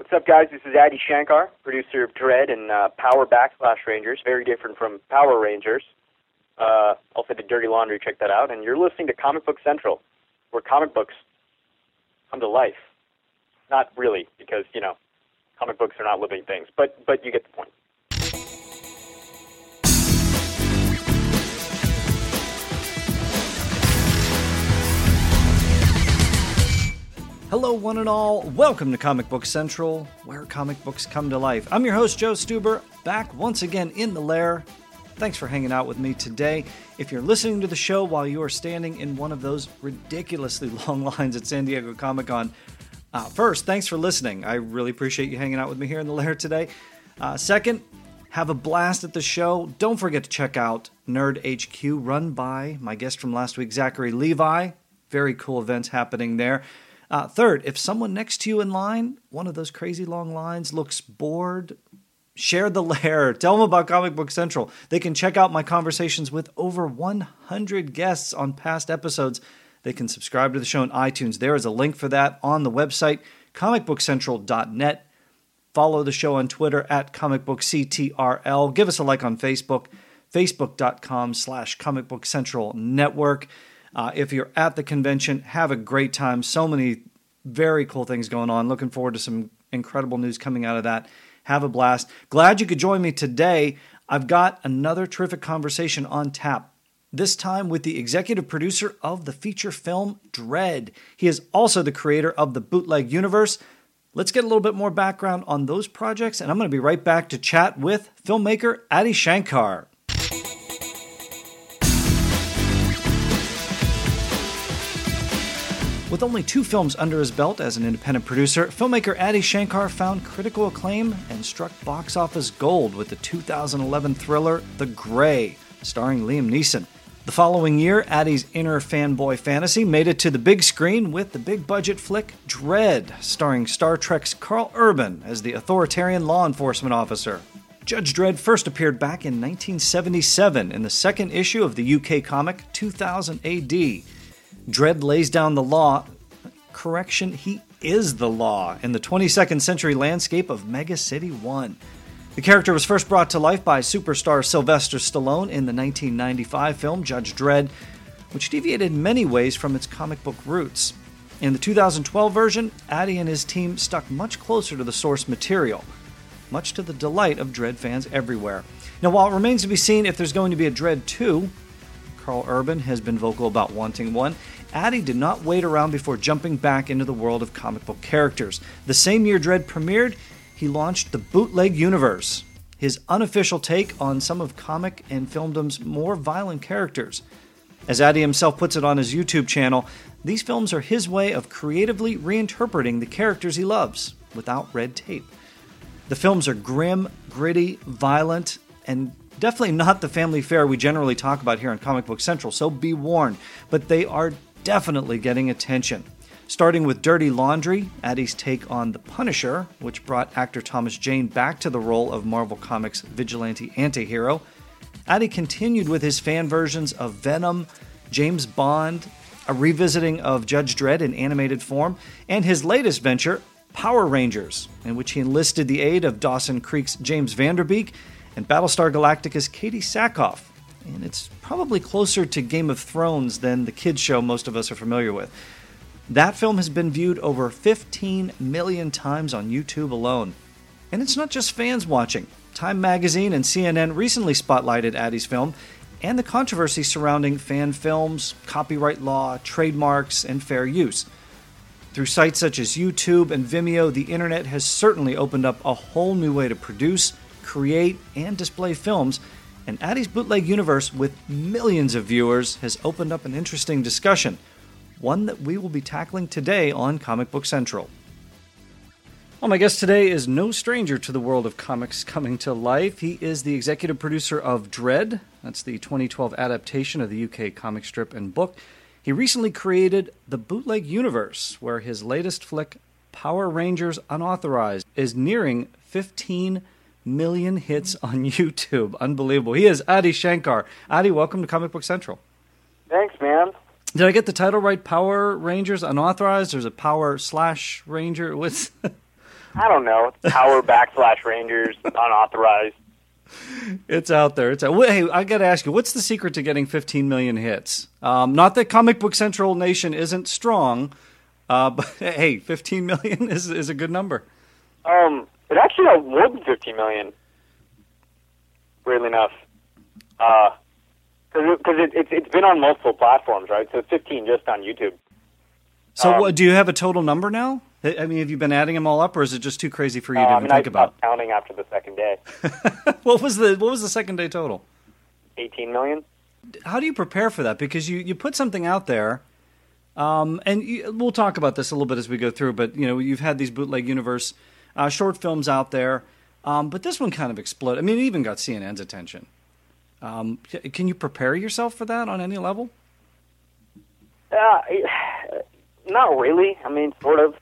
What's up, guys? This is Adi Shankar, producer of Dredd and Power / Rangers. Very different from Power Rangers. Also did Dirty Laundry, check that out. And you're listening to Comic Book Central, where comic books come to life. Not really, because, you know, comic books are not living things, but you get the point. Hello, one and all. Welcome to Comic Book Central, where comic books come to life. I'm your host, Joe Stuber, back once again in the lair. Thanks for hanging out with me today. If you're listening to the show while you are standing in one of those ridiculously long lines at San Diego Comic-Con, first, thanks for listening. I really appreciate you hanging out with me here in the lair today. Second, have a blast at the show. Don't forget to check out Nerd HQ, run by my guest from last week, Zachary Levi. Very cool events happening there. Third, if someone next to you in line, one of those crazy long lines, looks bored, share the lair. Tell them about Comic Book Central. They can check out my conversations with over 100 guests on past episodes. They can subscribe to the show on iTunes. There is a link for that on the website, comicbookcentral.net. Follow the show on Twitter at comicbookctrl. Give us a like on Facebook, facebook.com/comicbookcentralnetwork. If you're at the convention, have a great time. So many very cool things going on. Looking forward to some incredible news coming out of that. Have a blast. Glad you could join me today. I've got another terrific conversation on tap, this time with the executive producer of the feature film Dredd. He is also the creator of the Bootleg Universe. Let's get a little bit more background on those projects, and I'm going to be right back to chat with filmmaker Adi Shankar. With only 2 films under his belt as an independent producer, filmmaker Adi Shankar found critical acclaim and struck box office gold with the 2011 thriller The Grey, starring Liam Neeson. The following year, Adi's inner fanboy fantasy made it to the big screen with the big-budget flick Dredd, starring Star Trek's Karl Urban as the authoritarian law enforcement officer. Judge Dredd first appeared back in 1977 in the second issue of the UK comic 2000 AD. Dredd lays down the law. Correction, he is the law in the 22nd century landscape of Mega City 1. The character was first brought to life by superstar Sylvester Stallone in the 1995 film Judge Dredd, which deviated in many ways from its comic book roots. In the 2012 version, Adi and his team stuck much closer to the source material, much to the delight of Dredd fans everywhere. Now, while it remains to be seen if there's going to be a Dredd 2, Karl Urban has been vocal about wanting one, Adi did not wait around before jumping back into the world of comic book characters. The same year Dredd premiered, he launched the Bootleg Universe, his unofficial take on some of comic and filmdom's more violent characters. As Adi himself puts it on his YouTube channel, these films are his way of creatively reinterpreting the characters he loves, without red tape. The films are grim, gritty, violent, and definitely not the family fare we generally talk about here on Comic Book Central, so be warned. But they are definitely getting attention. Starting with Dirty Laundry, Adi's take on The Punisher, which brought actor Thomas Jane back to the role of Marvel Comics' vigilante antihero. Adi continued with his fan versions of Venom, James Bond, a revisiting of Judge Dredd in animated form, and his latest venture, Power Rangers, in which he enlisted the aid of Dawson Creek's James Vanderbeek and Battlestar Galactica's Katie Sackhoff. And it's probably closer to Game of Thrones than the kids show most of us are familiar with. That film has been viewed over 15 million times on YouTube alone. And it's not just fans watching. Time Magazine and CNN recently spotlighted Adi's film and the controversy surrounding fan films, copyright law, trademarks, and fair use. Through sites such as YouTube and Vimeo, the internet has certainly opened up a whole new way to produce, create, and display films, and Adi's Bootleg Universe, with millions of viewers, has opened up an interesting discussion, one that we will be tackling today on Comic Book Central. Well, my guest today is no stranger to the world of comics coming to life. He is the executive producer of Dredd. That's the 2012 adaptation of the UK comic strip and book. He recently created the Bootleg Universe, where his latest flick, Power Rangers Unauthorized, is nearing 15 million hits on YouTube. Unbelievable. He is Adi Shankar. Adi, welcome to Comic Book Central. Thanks, man. Did I get the title right? Power Rangers Unauthorized? There's a Power / Ranger? What's I don't know. Power / Rangers, unauthorized. It's out there. Hey, I got to ask you, what's the secret to getting 15 million hits? Not that Comic Book Central Nation isn't strong, but hey, 15 million is a good number. It actually got more than 15 million. Weirdly enough, because it's been on multiple platforms, right? So it's 15 just on YouTube. So do you have a total number now? I mean, have you been adding them all up, or is it just too crazy for you to even think about? I stopped counting after the second day. What was the second day total? 18 million. How do you prepare for that? Because you put something out there, we'll talk about this a little bit as we go through. But you've had these Bootleg Universe short films out there, but this one kind of exploded. I mean, it even got CNN's attention. Can you prepare yourself for that on any level? Not really. I mean, sort of.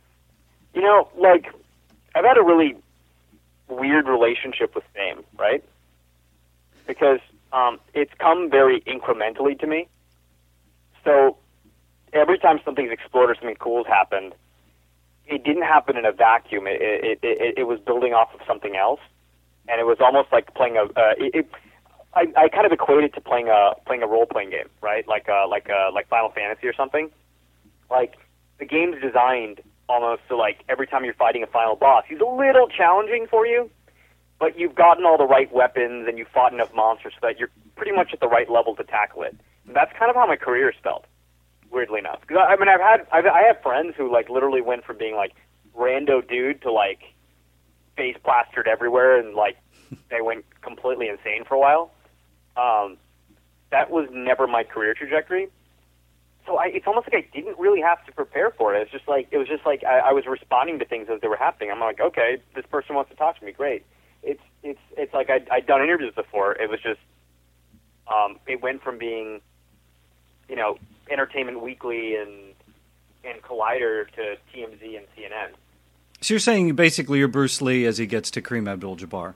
I've had a really weird relationship with fame, right? Because it's come very incrementally to me. So every time something's exploded or something cool's happened, it didn't happen in a vacuum. It was building off of something else, and it was almost like playing I kind of equate it to playing a role-playing game, right? Like Final Fantasy or something. Like, the game's designed almost to, like, every time you're fighting a final boss, he's a little challenging for you, but you've gotten all the right weapons and you've fought enough monsters so that you're pretty much at the right level to tackle it. And that's kind of how my career has felt, weirdly enough. Because I mean, I have friends who, like, literally went from being, like, rando dude to, like, face plastered everywhere, and, like, they went completely insane for a while. That was never my career trajectory. So it's almost like I didn't really have to prepare for it. It was just like I was responding to things as they were happening. I'm like, okay, this person wants to talk to me, great. It's like I'd done interviews before. It was just it went from being, Entertainment Weekly and Collider to TMZ and CNN. So you're saying basically you're Bruce Lee as he gets to Kareem Abdul-Jabbar.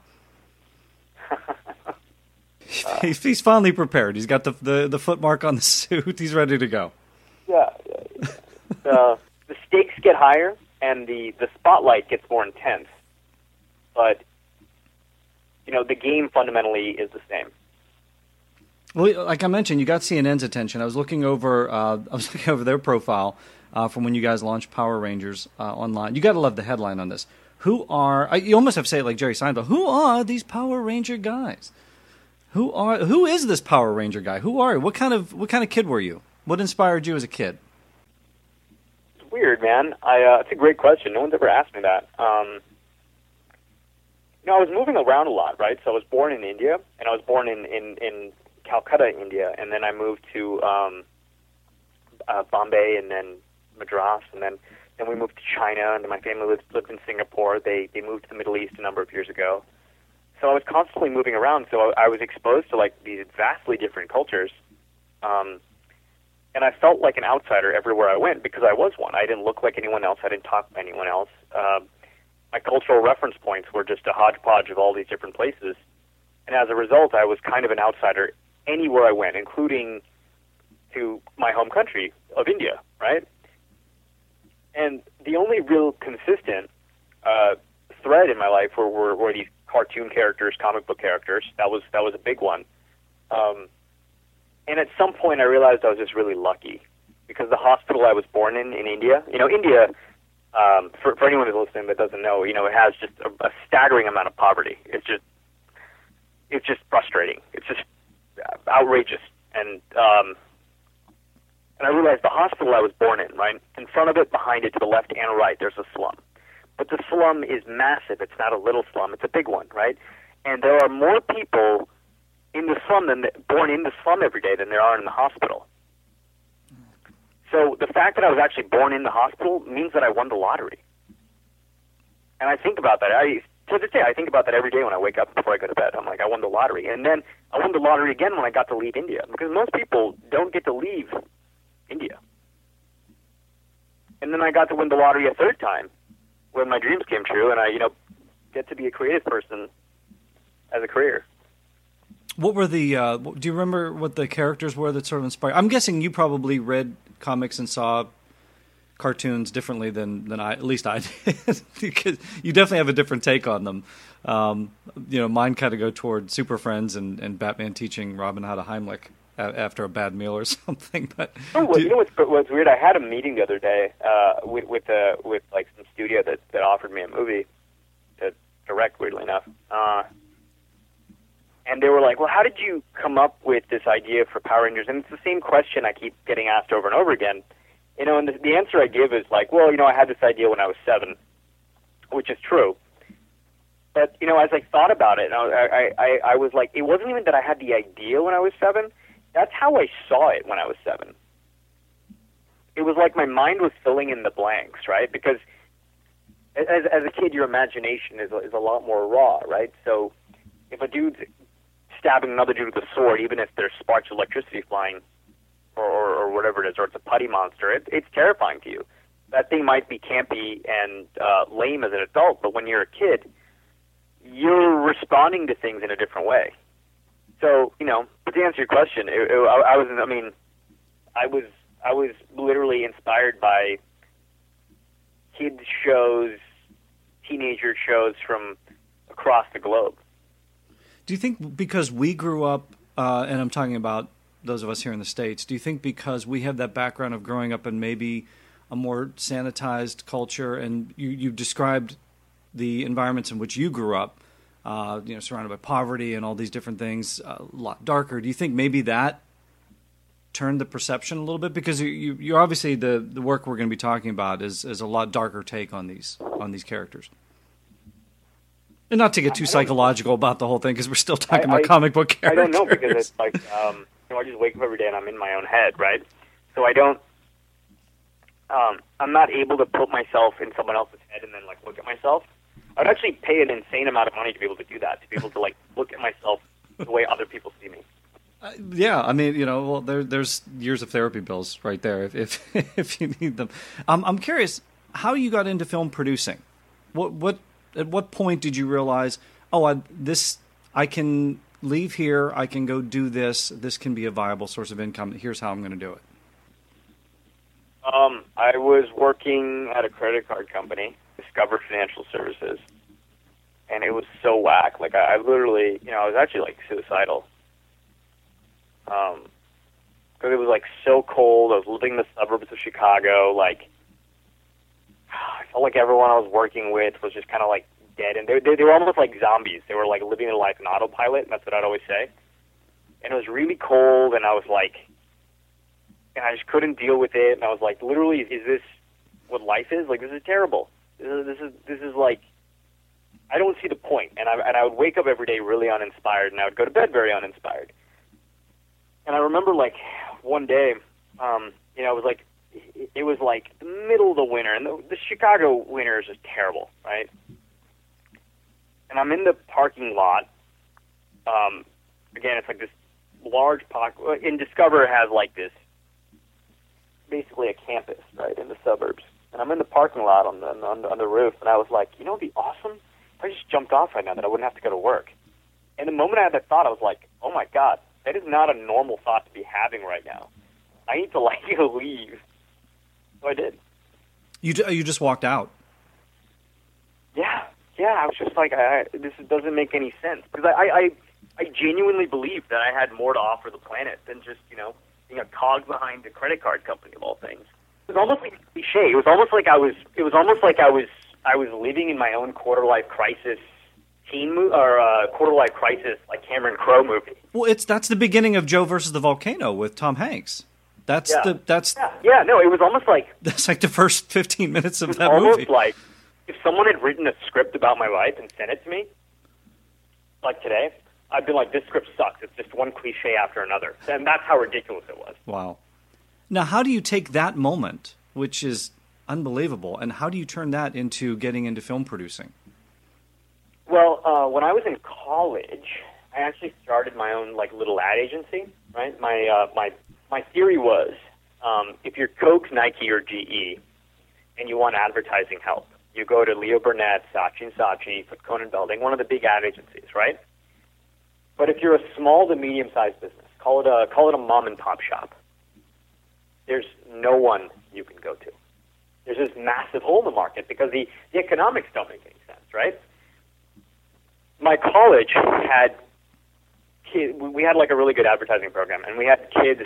He's finally prepared. He's got the footmark on the suit. He's ready to go. Yeah. The stakes get higher, and the spotlight gets more intense. But, the game fundamentally is the same. Well, like I mentioned, you got CNN's attention. I was looking over their profile from when you guys launched Power Rangers online. You got to love the headline on this. You almost have to say it like Jerry Seinfeld. Who are these Power Ranger guys? Who is this Power Ranger guy? Who are you? What kind of kid were you? What inspired you as a kid? It's weird, man. It's a great question. No one's ever asked me that. I was moving around a lot, right? So I was born in India, and I was born in Calcutta, India, and then I moved to Bombay, and then Madras, and then we moved to China, and then my family lived in Singapore. They moved to the Middle East a number of years ago. So I was constantly moving around, so I was exposed to, like, these vastly different cultures. And I felt like an outsider everywhere I went because I was one. I didn't look like anyone else. I didn't talk to anyone else. My cultural reference points were just a hodgepodge of all these different places. And as a result, I was kind of an outsider anywhere I went, including to my home country of India, right? And the only real consistent thread in my life were these cartoon characters, comic book characters. That was a big one. And at some point I realized I was just really lucky because the hospital I was born in India, India, for anyone who's listening that doesn't know, it has just a staggering amount of poverty. It's just frustrating. It's just outrageous. And I realized the hospital I was born in, right, in front of it, behind it, to the left and right, there's a slum. But the slum is massive. It's not a little slum. It's a big one, right? And there are more people in the slum born in the slum every day than there are in the hospital. So the fact that I was actually born in the hospital means that I won the lottery. And I think about that. To this day, I think about that every day when I wake up before I go to bed. I'm like, I won the lottery. And then I won the lottery again when I got to leave India. Because most people don't get to leave India. And then I got to win the lottery a third time when my dreams came true, and I, get to be a creative person as a career. What were the? Do you remember what the characters were that sort of inspired? I'm guessing you probably read comics and saw cartoons differently than I, at least I did, because you definitely have a different take on them. Mine kind of go toward Super Friends and Batman teaching Robin how to Heimlich after a bad meal or something. But what's weird? I had a meeting the other day with like some studio that offered me a movie to direct. Weirdly enough, and they were like, "Well, how did you come up with this idea for Power Rangers?" And it's the same question I keep getting asked over and over again. And the answer I give is like, "Well, I had this idea when I was 7," which is true. But as I thought about it, I was like, it wasn't even that I had the idea when I was 7. That's how I saw it when I was 7. It was like my mind was filling in the blanks, right? Because as a kid, your imagination is a lot more raw, right? So if a dude's stabbing another dude with a sword, even if there's sparks of electricity flying, or whatever it is, or it's a putty monster, it's terrifying to you. That thing might be campy and lame as an adult, but when you're a kid, you're responding to things in a different way. So, but to answer your question, I was literally inspired by kids shows, teenager shows from across the globe. Do you think because we grew up, and I'm talking about those of us here in the States, do you think because we have that background of growing up in maybe a more sanitized culture, and you described the environments in which you grew up, surrounded by poverty and all these different things, a lot darker. Do you think maybe that turned the perception a little bit? Because you're obviously the work we're going to be talking about is a lot darker take on these characters. And not to get too psychological about the whole thing, because we're still talking about comic book characters. I don't know, because it's like, I just wake up every day and I'm in my own head, right? So I'm not able to put myself in someone else's head and then like look at myself. I would actually pay an insane amount of money to be able to do that, to be able to like look at myself the way other people see me. Yeah, I mean, well, there's years of therapy bills right there if if you need them. I'm curious how you got into film producing. At what point did you realize, I can leave here, I can go do this. This can be a viable source of income. Here's how I'm going to do it. I was working at a credit card company, Discover Financial Services, and it was so whack. Like I literally, I was actually like suicidal. Because it was like so cold. I was living in the suburbs of Chicago. Like I felt like everyone I was working with was just kind of like dead, and they were almost like zombies. They were like living their life in autopilot, and that's what I'd always say. And it was really cold, and I was like, and I just couldn't deal with it. And I was like, literally, is this what life is? Like, this is terrible. This is like, I don't see the point. And I would wake up every day really uninspired, and I would go to bed very uninspired. And I remember like one day, it was like the middle of the winter, and the Chicago winter is just terrible, right? And I'm in the parking lot. Again, it's like this large park. In Discover, it has like this, basically a campus, right, in the suburbs. And I'm in the parking lot on the roof, and I was like, it'd be awesome if I just jumped off right now, that I wouldn't have to go to work. And the moment I had that thought, I was like, oh my God, that is not a normal thought to be having right now. I need to leave. So I did. You just walked out. Yeah. I was just like, this doesn't make any sense, because I genuinely believed that I had more to offer the planet than just being a cog behind a credit card company of all things. It was almost like a cliche. It was almost like I was living in my own quarter life crisis quarter life crisis, like Cameron Crowe movie. Well, that's the beginning of Joe versus the Volcano with Tom Hanks. No, it was almost like that's like the first 15 minutes of that movie. Almost like if someone had written a script about my life and sent it to me, like today, I'd be like, this script sucks. It's just one cliche after another. And that's how ridiculous it was. Wow. Now, how do you take that moment, which is unbelievable, and how do you turn that into getting into film producing? Well, when I was in college, I actually started my own like little ad agency. Right, my theory was, if you're Coke, Nike, or GE, and you want advertising help, you go to Leo Burnett, Saatchi & Saatchi, Conan Belding, one of the big ad agencies, right? But if you're a small to medium-sized business, call it a mom and pop shop, there's no one you can go to. there's this massive hole in the market because the economics don't make any sense, right? My college had kids. We had like a really good advertising program, and we had kids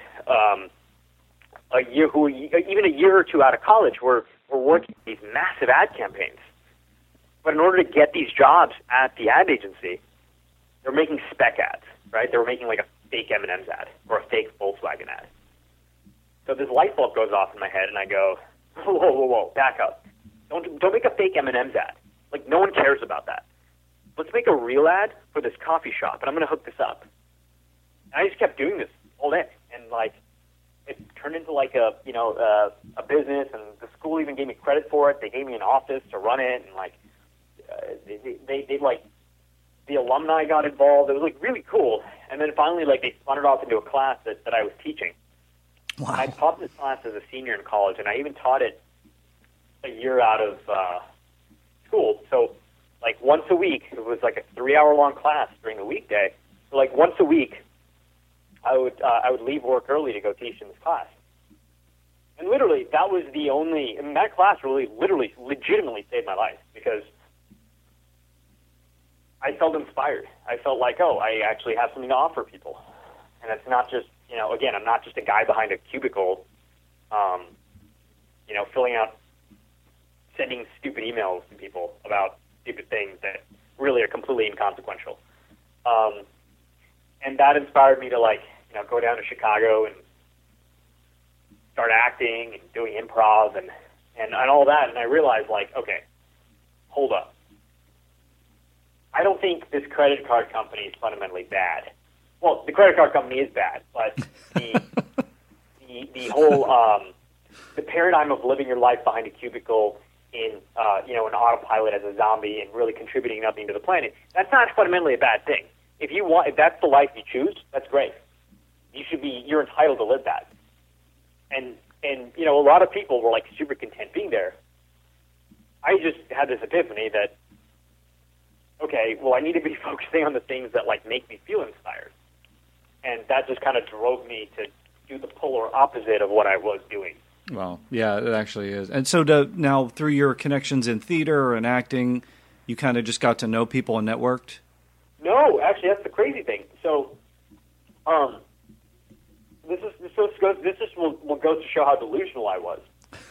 even a year or two out of college were working these massive ad campaigns. But in order to get these jobs at the ad agency, they're making spec ads, right? They were making like a fake M&M's ad or a fake Volkswagen ad. So this light bulb goes off in my head, and I go, whoa, back up. Don't make a fake M&M's ad. Like, no one cares about that. Let's make a real ad for this coffee shop, and I'm going to hook this up. And I just kept doing this all day, and like, it turned into like a business, and the school even gave me credit for it. They gave me an office to run it, and like, they like, the alumni got involved. It was like really cool. And then finally, like, they spun it off into a class that I was teaching. Wow. I taught this class as a senior in college, and I even taught it a year out of school. So, like, once a week, it was like a 3-hour-long class during the weekday. So, like, once a week, I would leave work early to go teach in this class. And literally, that was the only, that class really, literally, legitimately saved my life because I felt inspired. I felt like, oh, I actually have something to offer people. And it's not just, again, I'm not just a guy behind a cubicle, filling out, sending stupid emails to people about stupid things that really are completely inconsequential. And that inspired me to, like, go down to Chicago and start acting and doing improv and all that. And I realized, like, okay, hold up. I don't think this credit card company is fundamentally bad. Well, the credit card company is bad, but the whole the paradigm of living your life behind a cubicle in an autopilot as a zombie and really contributing nothing to the planet, that's not fundamentally a bad thing. If that's the life you choose, that's great. You're entitled to live that. And a lot of people were like super content being there. I just had this epiphany that, okay, well, I need to be focusing on the things that like make me feel inspired. And that just kind of drove me to do the polar opposite of what I was doing. Well, yeah, it actually is. And so now through your connections in theater and acting, you kind of just got to know people and networked? No, actually, that's the crazy thing. So, this will go to show how delusional I was.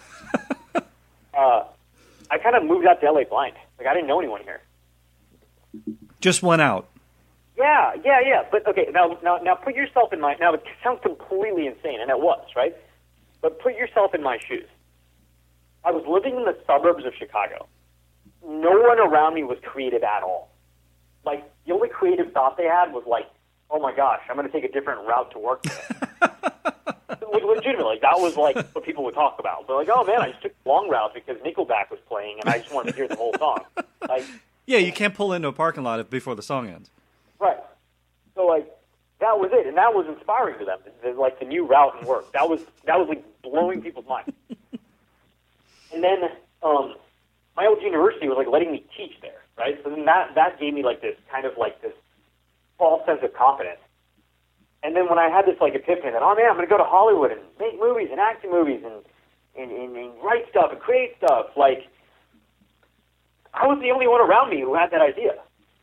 I kind of moved out to LA blind. Like, I didn't know anyone here. Just went out. Yeah. But okay, now put yourself in my. Now it sounds completely insane, and it was, right? But put yourself in my shoes. I was living in the suburbs of Chicago. No one around me was creative at all. Like, the only creative thought they had was like, oh my gosh, I'm going to take a different route to work today. Legitimately, that was like what people would talk about. They're like, oh man, I just took the long route because Nickelback was playing and I just wanted to hear the whole song. Like, yeah, you can't pull into a parking lot before the song ends. Right. So like, that was it, and that was inspiring to them. Like the new route and work. That was like blowing people's minds. And then my old university was like letting me teach there, right? So then that gave me like this kind of like this false sense of confidence. And then when I had this like epiphany that, oh man, I'm going to go to Hollywood and make movies and act in movies and write stuff and create stuff, like I was the only one around me who had that idea.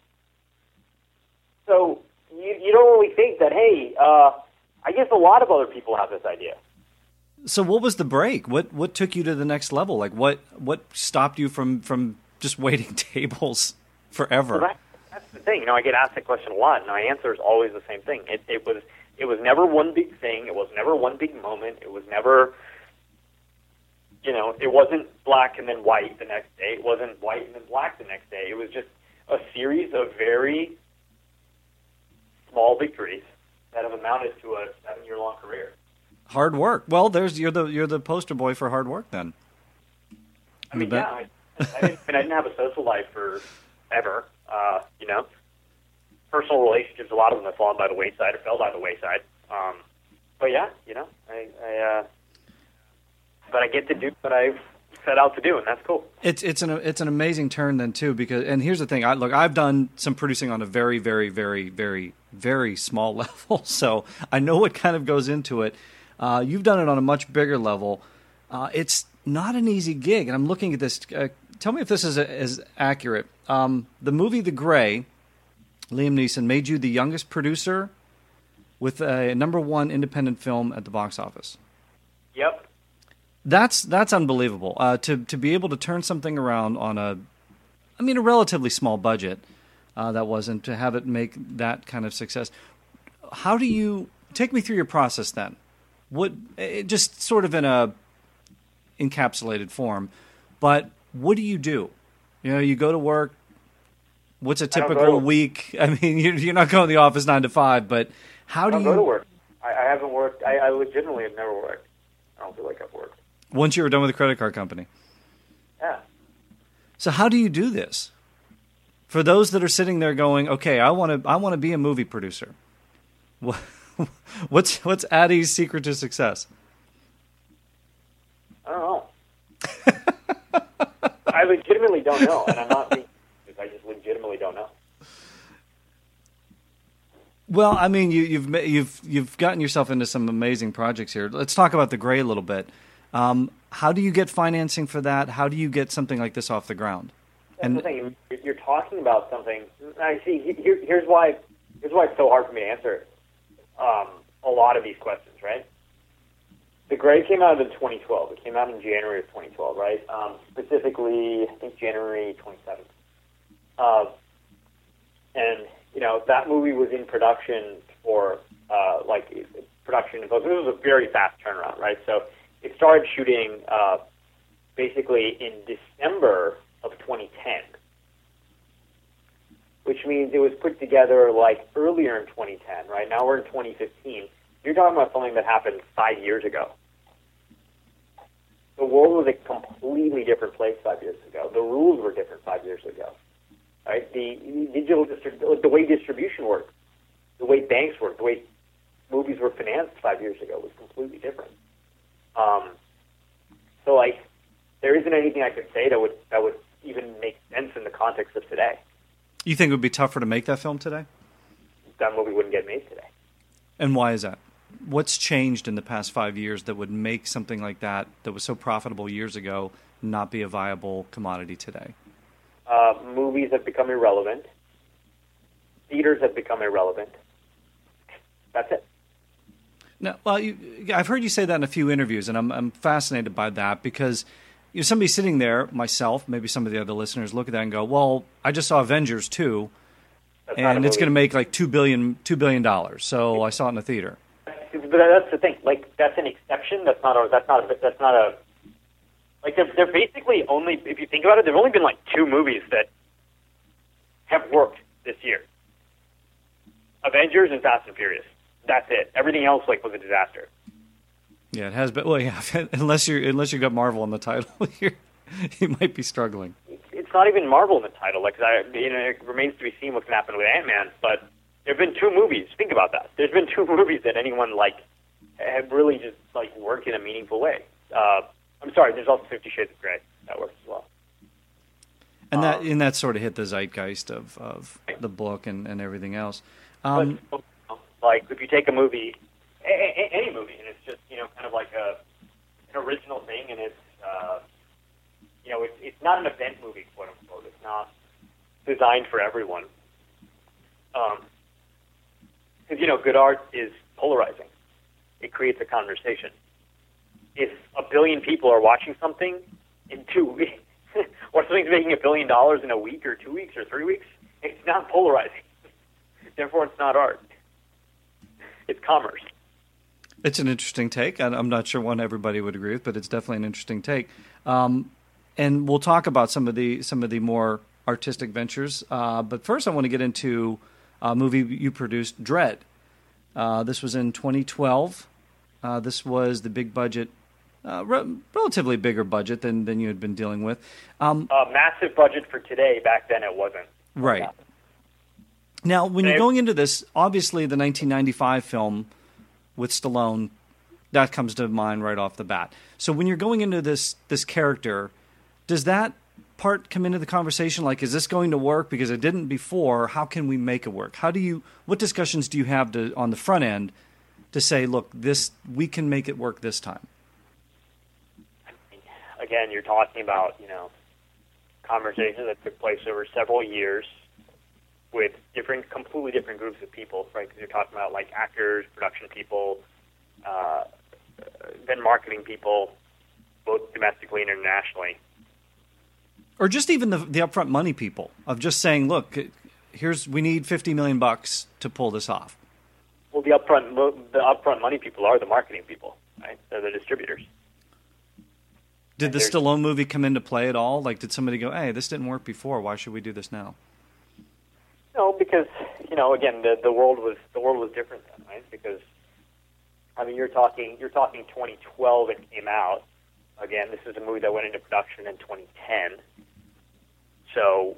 So you don't really think that, hey, I guess a lot of other people have this idea. So what was the break? What took you to the next level? Like what stopped you from just waiting tables forever? Well, that's the thing. I get asked that question a lot, and my answer is always the same thing. It was never one big thing. It was never one big moment. It was never, it wasn't black and then white the next day. It wasn't white and then black the next day. It was just a series of very small victories that have amounted to a 7-year-long career. Hard work. Well, you're the poster boy for hard work then. I mean, yeah. I didn't have a social life for ever. Personal relationships, a lot of them have fallen by the wayside or fell by the wayside. But yeah, but I get to do what I've set out to do, and that's cool. It's an amazing turn then too, because and here's the thing. I've done some producing on a very, very, very, very, very small level, so I know what kind of goes into it. You've done it on a much bigger level. It's not an easy gig. And I'm looking at this. Tell me if this is accurate. The movie The Grey, Liam Neeson, made you the youngest producer with a #1 independent film at the box office. Yep. That's unbelievable. To be able to turn something around on a relatively small budget, that wasn't, to have it make that kind of success. How do you take me through your process then? Just sort of in a encapsulated form, but what do? You go to work. What's a typical week? I mean, you're not going to the office 9 to 5, but how do you go to work? I haven't worked. I legitimately have never worked. I don't feel like I've worked. Once you were done with the credit card company. Yeah. So how do you do this? For those that are sitting there going, okay, I want to be a movie producer. What's Addie's secret to success? I don't know. I legitimately don't know, and I'm not being. I just legitimately don't know. Well, I mean, you've gotten yourself into some amazing projects here. Let's talk about The Grey a little bit. How do you get financing for that? How do you get something like this off the ground? That's the thing. You're talking about something. I see. Here's why it's so hard for me to answer a lot of these questions. Right. The Grey came out in 2012. It came out in January of 2012. Right. Specifically, I think January 27th. And that movie was in production for production. It was a very fast turnaround. Right. So it started shooting basically in December of 2010, which means it was put together like earlier in 2010, right? Now we're in 2015. You're talking about something that happened 5 years ago. The world was a completely different place 5 years ago. The rules were different 5 years ago, right? The digital the way distribution worked, the way banks worked, the way movies were financed 5 years ago was completely different. So like, there isn't anything I could say that would even make sense in the context of today. You think it would be tougher to make that film today? That movie wouldn't get made today. And why is that? What's changed in the past 5 years that would make something like that was so profitable years ago not be a viable commodity today? Movies have become irrelevant. Theaters have become irrelevant. That's it. No, well, I've heard you say that in a few interviews, and I'm fascinated by that because somebody sitting there, myself, maybe some of the other listeners, look at that and go, well, I just saw Avengers 2, and it's going to make like $2 billion. So I saw it in the theater. But that's the thing. Like, that's an exception. That's not a. Like, they're basically only. If you think about it, there've only been like 2 movies that have worked this year: Avengers and Fast and Furious. That's it. Everything else was a disaster. Yeah, it has been. Well, yeah, unless you got Marvel in the title, you might be struggling. It's not even Marvel in the title. It remains to be seen what can happen with Ant-Man. But there have been 2 movies. Think about that. There's been 2 movies that anyone have really just worked in a meaningful way. I'm sorry. There's also 50 Shades of Grey that works as well. And that sort of hit the zeitgeist of the book and everything else. But, if you take a movie, any movie, and it's just kind of like an original thing, and it's it's not an event movie, quote unquote. It's not designed for everyone. Because good art is polarizing. It creates a conversation. If a billion people are watching something in 2 weeks, or something's making $1 billion in a week or 2 weeks or 3 weeks, it's not polarizing. Therefore, it's not art. It's commerce. It's an interesting take. I'm not sure one everybody would agree with, but it's definitely an interesting take. And we'll talk about some of the more artistic ventures. But first, I want to get into a movie you produced, Dredd. This was in 2012. This was the big budget, relatively bigger budget than you had been dealing with. Massive budget for today. Back then, it wasn't. Right. Yeah. Now, when you're going into this, obviously the 1995 film with Stallone, that comes to mind right off the bat. So when you're going into this character, does that part come into the conversation? Like, is this going to work? Because it didn't before. How can we make it work? What discussions do you have on the front end to say, look, we can make it work this time? again, you're talking about, conversations that took place over several years with completely different groups of people, right? Because you're talking about like actors, production people, then marketing people, both domestically and internationally. Or just even the upfront money people of just saying, look, we need $50 million to pull this off. Well, the upfront money people are the marketing people, right? They're the distributors. Did the Stallone movie come into play at all? Like, did somebody go, hey, this didn't work before, why should we do this now? No, because, again, the world was different then, right? Because, I mean, you're talking 2012 it came out. Again, this is a movie that went into production in 2010. So,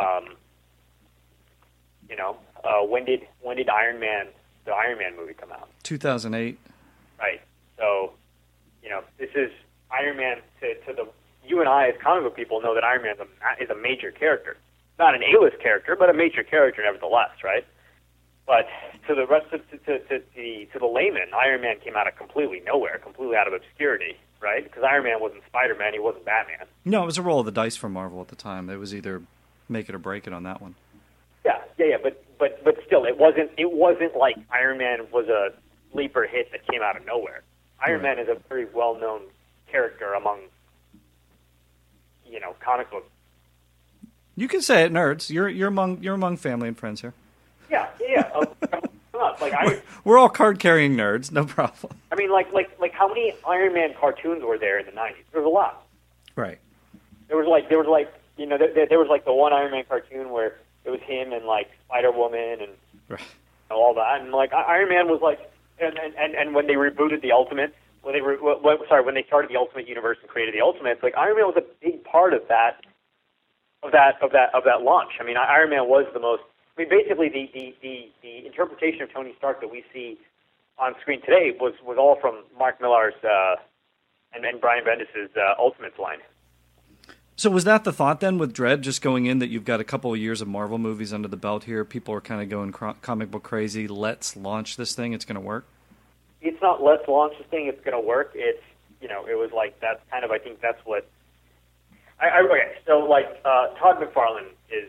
when did the Iron Man movie come out? 2008. Right. So, this is Iron Man to you and I as comic book people know that Iron Man is a major character. Not an A-list character, but a major character nevertheless, right? But to the rest of to the layman, Iron Man came out of completely nowhere, completely out of obscurity, right? Because Iron Man wasn't Spider-Man, he wasn't Batman. No, it was a roll of the dice for Marvel at the time. It was either make it or break it on that one. Yeah, but still, it wasn't like Iron Man was a sleeper hit that came out of nowhere. Iron Man is a very well-known character among, comic book. You can say it, nerds. You're among family and friends here. Yeah. We're all card-carrying nerds, no problem. I mean, like how many Iron Man cartoons were there in the '90s? There was a lot. Right. There was the one Iron Man cartoon where it was him and like Spider-Woman and all that, and like Iron Man was like, and when they rebooted the Ultimates, when they started the Ultimate Universe and created the Ultimates, like Iron Man was a big part of that launch. I mean, Iron Man was the most. I mean, basically, the interpretation of Tony Stark that we see on screen today was all from Mark Millar's and Brian Bendis' Ultimates line. So was that the thought then with Dredd, just going in that you've got a couple of years of Marvel movies under the belt here, people are kind of going comic book crazy, let's launch this thing, it's going to work? It's not let's launch this thing, it's going to work. It's, it was like, that's kind of, I think that's what, okay, so like Todd McFarlane is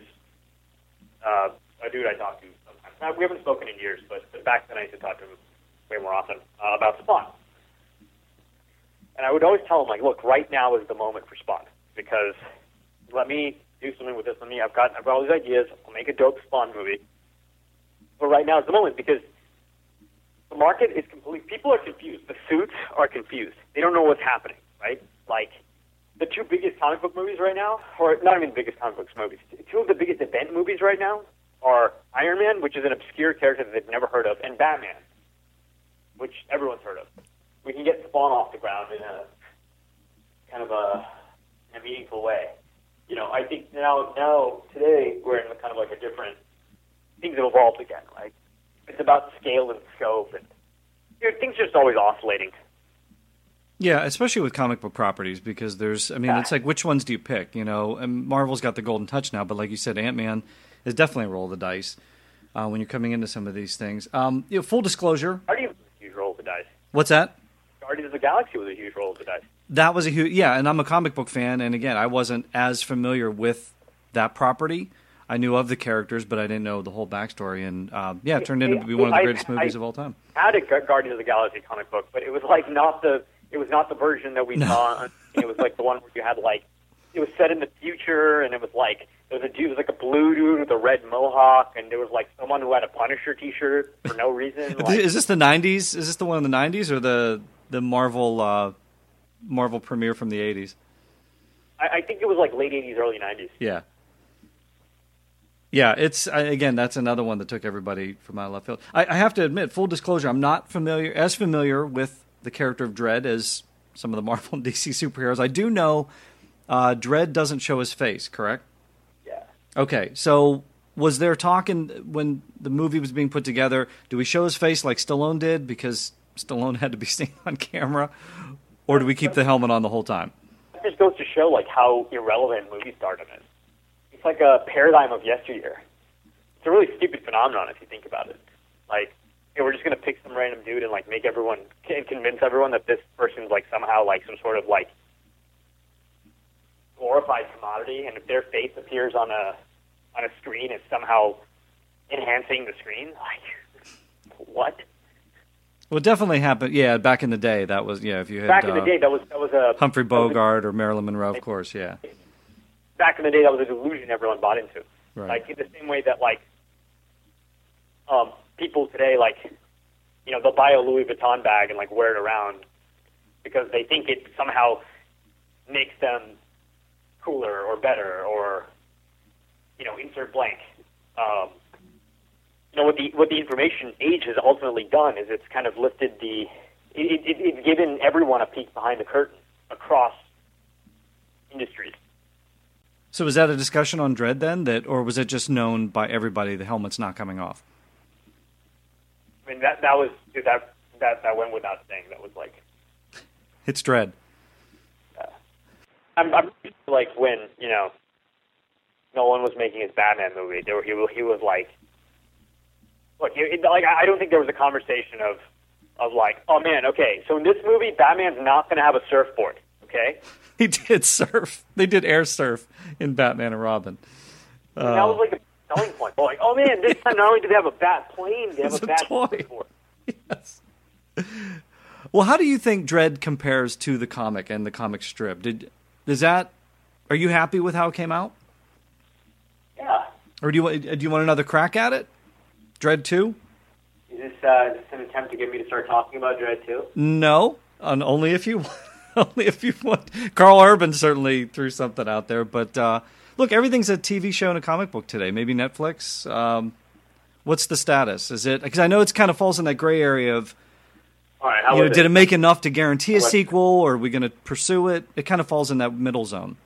a dude I talk to sometimes. Now, we haven't spoken in years, but back then I used to talk to him way more often about Spawn. And I would always tell him, like, look, right now is the moment for Spawn. Because let me do something with this. I've got all these ideas. I'll make a dope Spawn movie. But right now is the moment because the market is complete. People are confused. The suits are confused. They don't know what's happening, right? Like the two biggest comic book movies right now, or not even the biggest comic book movies, two of the biggest event movies right now are Iron Man, which is an obscure character that they've never heard of, and Batman, which everyone's heard of. We can get Spawn off the ground in a kind of a meaningful way. I think now today we're in kind of like a different. Things have evolved again, right? It's about scale and scope, and things are just always oscillating. Yeah, especially with comic book properties, because it's like which ones do you pick? And Marvel's got the golden touch now, but like you said, Ant-Man is definitely a roll of the dice when you're coming into some of these things. Full disclosure. Guardians was a huge roll of the dice. What's that? Guardians of the Galaxy was a huge roll of the dice. That was a huge, and I'm a comic book fan, and again, I wasn't as familiar with that property. I knew of the characters, but I didn't know the whole backstory, and it turned into be one of the greatest movies of all time. I had a Guardians of the Galaxy comic book, but it was like not the version that we saw. It was like the one where you had like, it was set in the future, and it was like, there was like a blue dude with a red mohawk, and there was like someone who had a Punisher t-shirt for no reason. Like, is this the 90s? Is this the one in the 90s, or the Marvel premiere from the 80s? I think it was like late 80s, early 90s. Yeah. Yeah, again, that's another one that took everybody from out of left field. I have to admit, full disclosure, I'm not as familiar with the character of Dredd as some of the Marvel and DC superheroes. I do know Dredd doesn't show his face, correct? Yeah. Okay, so was there talking when the movie was being put together, do we show his face like Stallone did because Stallone had to be seen on camera, or do we keep the helmet on the whole time? It just goes to show like how irrelevant movie stardom is. It's like a paradigm of yesteryear. It's a really stupid phenomenon if you think about it. Like, we're just going to pick some random dude and like make everyone and convince everyone that this person's like somehow like some sort of like glorified commodity, and if their face appears on a screen, it's somehow enhancing the screen. Like, what? Well, it definitely happened. Yeah, back in the day, that was if you had back in the day that was a Humphrey Bogart or Marilyn Monroe, of course. Yeah. Back in the day, that was a delusion everyone bought into. Right. Like in the same way that people today they'll buy a Louis Vuitton bag and wear it around because they think it somehow makes them cooler or better or insert blank. What the information age has ultimately done is it's kind of lifted it's given everyone a peek behind the curtain across industries. So was that a discussion on Dredd then, or was it just known by everybody the helmet's not coming off? I mean that went without saying. That was it's Dredd. I'm when Nolan was making his Batman movie. He was like, look, I don't think there was a conversation of oh man, okay, so in this movie, Batman's not going to have a surfboard, okay? He did surf. They did air surf in Batman and Robin. And that was a selling point. Oh man, this time not only do they have a bat plane, they have a bat surfboard. Yes. Well, how do you think Dredd compares to the comic and the comic strip? Are you happy with how it came out? Yeah. Or do you want another crack at it? Dredd 2? Is this an attempt to get me to start talking about Dredd 2? No, only if you want. Carl Urban certainly threw something out there, but look, everything's a TV show and a comic book today. Maybe Netflix. What's the status? Is it because I know it's kind of falls in that gray area of. All right, did it make enough to guarantee a sequel, or are we going to pursue it? It kind of falls in that middle zone.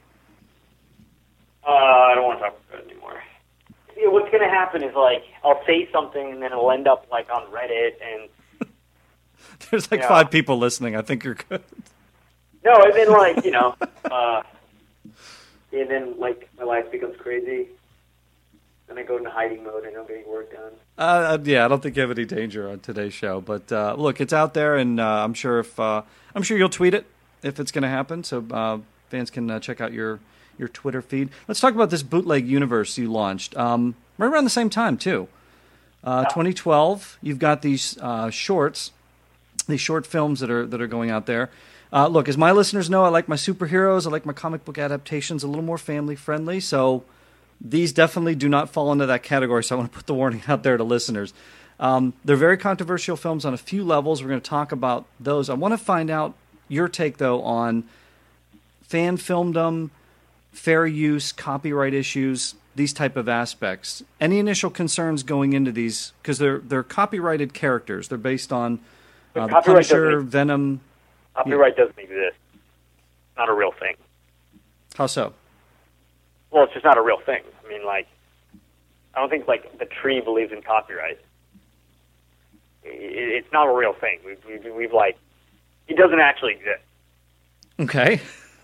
I don't want to talk about it anymore. What's going to happen is I'll say something and then it'll end up on Reddit and there's 5 people listening. I think you're good. No, and then and then my life becomes crazy. Then I go into hiding mode and I'm getting work done. I don't think you have any danger on today's show, but look, it's out there, and I'm sure you'll tweet it if it's going to happen, so fans can check out your Twitter feed. Let's talk about this bootleg universe you launched right around the same time too. 2012. You've got these shorts, these short films that are going out there. Look, as my listeners know, I like my superheroes. I like my comic book adaptations a little more family friendly. So these definitely do not fall into that category. So I want to put the warning out there to listeners. They're very controversial films on a few levels. We're going to talk about those. I want to find out your take though on fan filmdom, fair use, copyright issues, these type of aspects. Any initial concerns going into these, because they're copyrighted characters. They're based on the Punisher, Venom. Copyright doesn't exist. It's not a real thing. How so? Well, it's just not a real thing. I mean, I don't think the tree believes in copyright. It's not a real thing. We've it doesn't actually exist. Okay.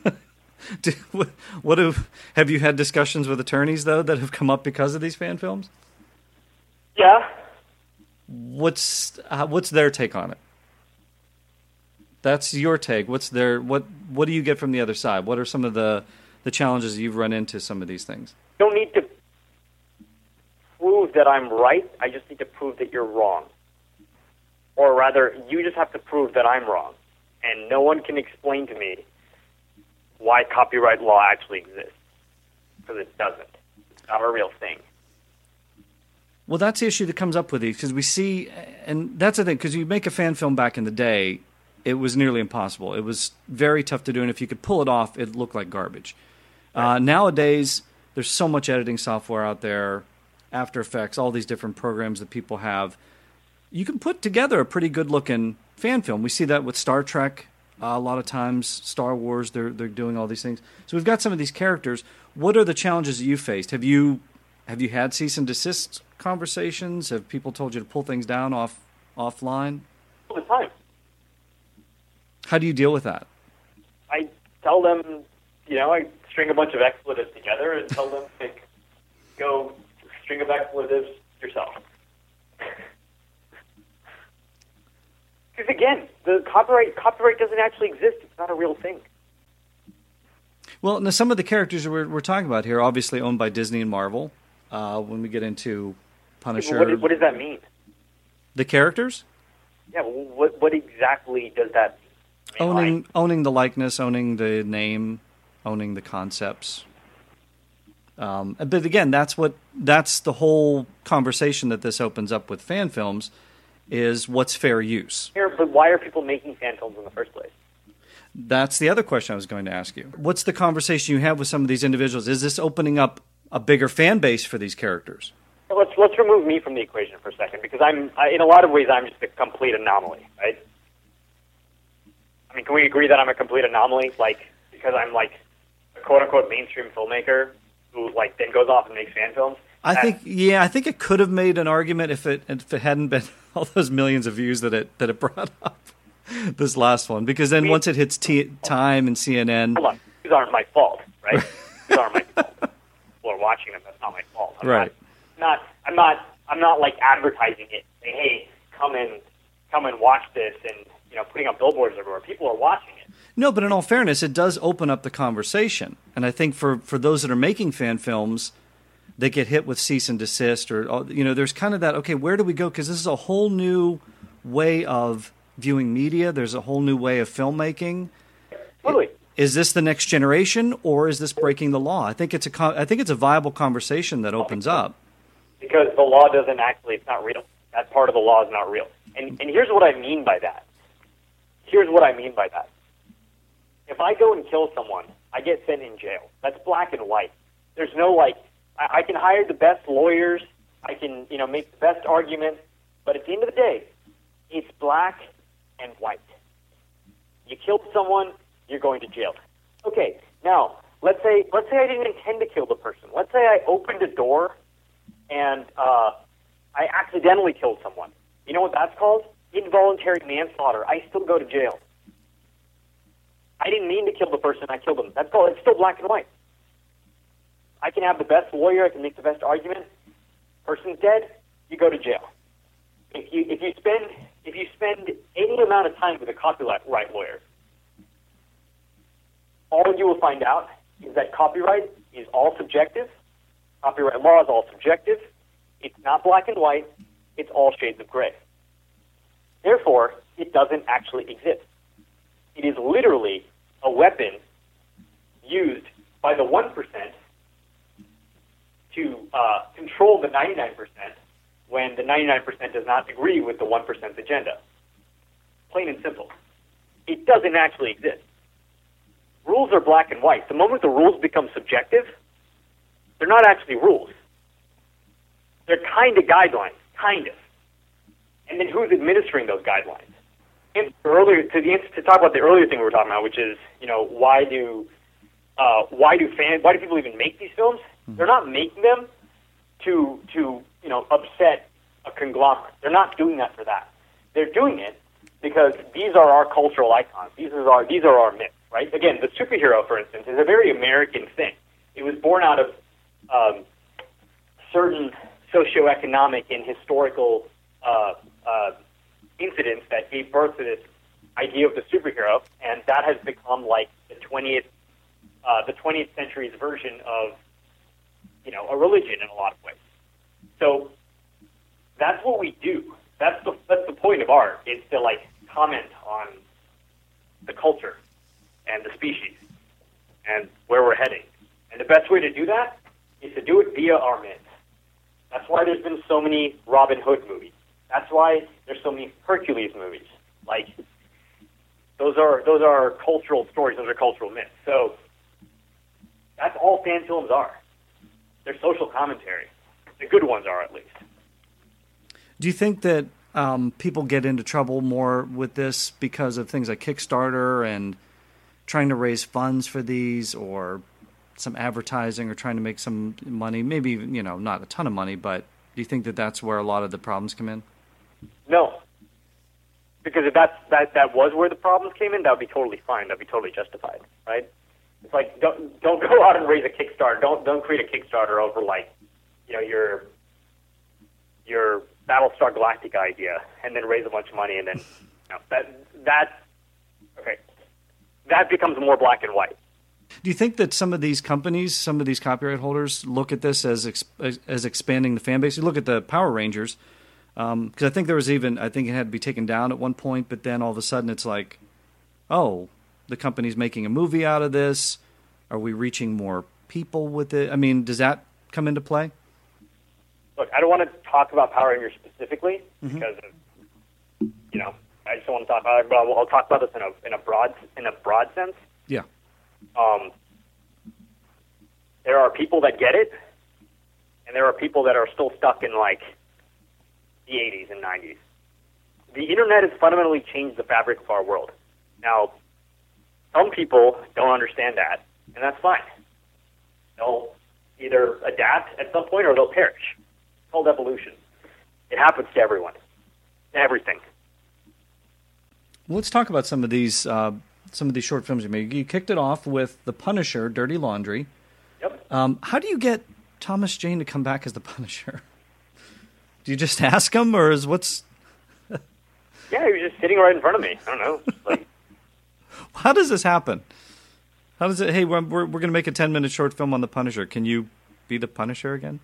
Have you had discussions with attorneys though that have come up because of these fan films? Yeah. What's their take on it? That's your take. What do you get from the other side? What are some of the challenges you've run into some of these things? You don't need to prove that I'm right. I just need to prove that you're wrong. Or rather, you just have to prove that I'm wrong. And no one can explain to me why copyright law actually exists. Because it doesn't. It's not a real thing. Well, that's the issue that comes up with these, because we see, and that's the thing, because you make a fan film back in the day, it was nearly impossible. It was very tough to do, and if you could pull it off, it looked like garbage. Right. Nowadays, there's so much editing software out there, After Effects, all these different programs that people have. You can put together a pretty good-looking fan film. We see that with Star Trek a lot of times, Star Wars, they're doing all these things. So we've got some of these characters. What are the challenges that you faced? Have you had cease and desist conversations? Have people told you to pull things down offline? All the time. How do you deal with that? I tell them, I string a bunch of expletives together and tell them, go string of expletives yourself. Because again, the copyright doesn't actually exist. It's not a real thing. Well, now some of the characters we're talking about here are obviously owned by Disney and Marvel. When we get into Punisher, What does that mean? The characters? Yeah, what exactly does that mean? Owning the likeness, owning the name, owning the concepts. But again, that's the whole conversation that this opens up with fan films, is what's fair use. But why are people making fan films in the first place? That's the other question I was going to ask you. What's the conversation you have with some of these individuals? Is this opening up a bigger fan base for these characters? Let's remove me from the equation for a second, because in a lot of ways I'm just a complete anomaly, right? I mean, can we agree that I'm a complete anomaly? Like, because I'm like a quote-unquote mainstream filmmaker who like then goes off and makes fan films? I think it could have made an argument if it hadn't been all those millions of views that it brought up, this last one. Because then once it hits Time and CNN... Hold on. These aren't my fault, right? These aren't my fault. People are watching them. That's not my fault. I'm not like advertising it. Saying, hey, come and watch this, and putting up billboards everywhere. People are watching it. No, but in all fairness, it does open up the conversation. And I think for those that are making fan films, they get hit with cease and desist, or there's kind of that, okay, where do we go? Because this is a whole new way of viewing media. There's a whole new way of filmmaking. Totally. Is this the next generation, or is this breaking the law? I think it's a viable conversation that opens up. Because the law doesn't actually, it's not real. That part of the law is not real. And here's what I mean by that. If I go and kill someone, I get sent in jail. That's black and white. There's no I can hire the best lawyers, I can, make the best argument, but at the end of the day, it's black and white. You killed someone, you're going to jail. Okay, now, let's say I didn't intend to kill the person. Let's say I opened a door and I accidentally killed someone. You know what that's called? Involuntary manslaughter. I still go to jail. I didn't mean to kill the person, I killed them. It's still black and white. I can have the best lawyer, I can make the best argument. Person's dead, you go to jail. If you spend any amount of time with a copyright lawyer, all you will find out is that copyright is all subjective. Copyright law is all subjective. It's not black and white. It's all shades of gray. Therefore, it doesn't actually exist. It is literally a weapon used by the 1% to control the 99% when the 99% does not agree with the 1%'s agenda. Plain and simple. It doesn't actually exist. Rules are black and white. The moment the rules become subjective, they're not actually rules. They're kind of guidelines, kind of. And then who's administering those guidelines? And to talk about the earlier thing we were talking about, which is, why do people even make these films? They're not making them to upset a conglomerate. They're not doing that for that. They're doing it because these are our cultural icons. These are our myths, right? Again, the superhero, for instance, is a very American thing. It was born out of certain socioeconomic and historical incidents that gave birth to this idea of the superhero, and that has become like the 20th century's version of a religion in a lot of ways. So that's what we do. That's the point of art, is to comment on the culture and the species and where we're heading. And the best way to do that is to do it via our myths. That's why there's been so many Robin Hood movies. That's why there's so many Hercules movies. Those are cultural stories. Those are cultural myths. So that's all fan films are. They're social commentary. The good ones are, at least. Do you think that people get into trouble more with this because of things like Kickstarter and trying to raise funds for these, or some advertising, or trying to make some money? Maybe, not a ton of money, but do you think that that's where a lot of the problems come in? No. Because if that was where the problems came in, that would be totally fine. That would be totally justified, right? It's like, don't go out and raise a Kickstarter. Don't create a Kickstarter over your Battlestar Galactica idea, and then raise a bunch of money, and then that becomes more black and white. Do you think that some of these companies, some of these copyright holders, look at this as expanding the fan base? You look at the Power Rangers, because I think I think it had to be taken down at one point, but then all of a sudden it's like, oh, the company's making a movie out of this. Are we reaching more people with it? I mean, does that come into play? Look, I don't want to talk about Power Rangers specifically because of, I just don't want to talk about it, but I'll talk about this in a broad sense. Yeah. There are people that get it, and there are people that are still stuck in like the 80s and 90s. The internet has fundamentally changed the fabric of our world. Now, some people don't understand that, and that's fine. They'll either adapt at some point or they'll perish. It's called evolution. It happens to everyone, to everything. Well, let's talk about some of these short films you made. You kicked it off with The Punisher, Dirty Laundry. Yep. How do you get Thomas Jane to come back as the Punisher? Do you just ask him, or is what's... Yeah, he was just sitting right in front of me. I don't know. Like, how does this happen? How does it? Hey, we're going to make a 10-minute short film on the Punisher. Can you be the Punisher again?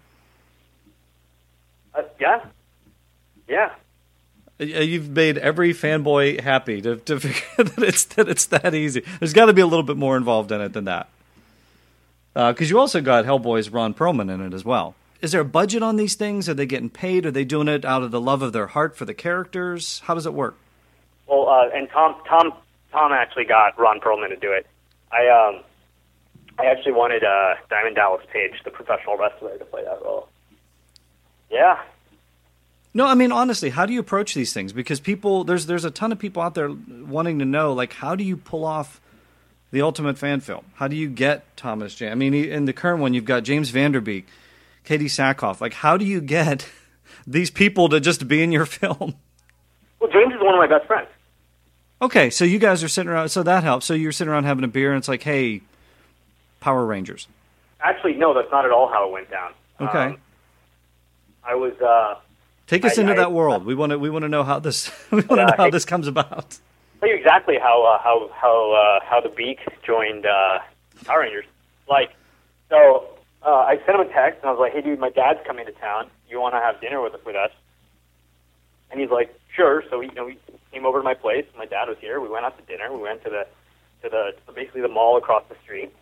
Yeah. Yeah. You've made every fanboy happy to figure that it's that easy. There's got to be a little bit more involved in it than that. Because you also got Hellboy's Ron Perlman in it as well. Is there a budget on these things? Are they getting paid? Are they doing it out of the love of their heart for the characters? How does it work? Well, and Tom actually got Ron Perlman to do it. I actually wanted Diamond Dallas Page, the professional wrestler, to play that role. Yeah. No, I mean, honestly, how do you approach these things? Because people, there's a ton of people out there wanting to know, like, how do you pull off the ultimate fan film? How do you get Thomas Jane? I mean, in the current one, you've got James Van Der Beek, Katie Sackhoff. Like, how do you get these people to just be in your film? Well, James is one of my best friends. Okay, so you guys are sitting around, so that helps. So you're sitting around having a beer, and it's like, hey, Power Rangers. Actually, no, that's not at all how it went down. Okay. I was... Take us into that world. We want to know how this this comes about. I'll tell you exactly how the Beak joined Power Rangers. Like, so I sent him a text and I was like, "Hey, dude, my dad's coming to town. You want to have dinner with us?" And he's like, "Sure." So he came over to my place. My dad was here. We went out to dinner. We went to basically the mall across the street.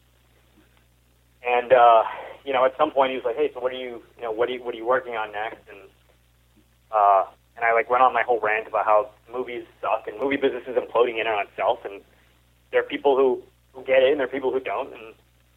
And at some point he was like, "Hey, so what are you working on next?" And I went on my whole rant about how movies suck and movie business is imploding in and on itself, and there are people who get it and there are people who don't, and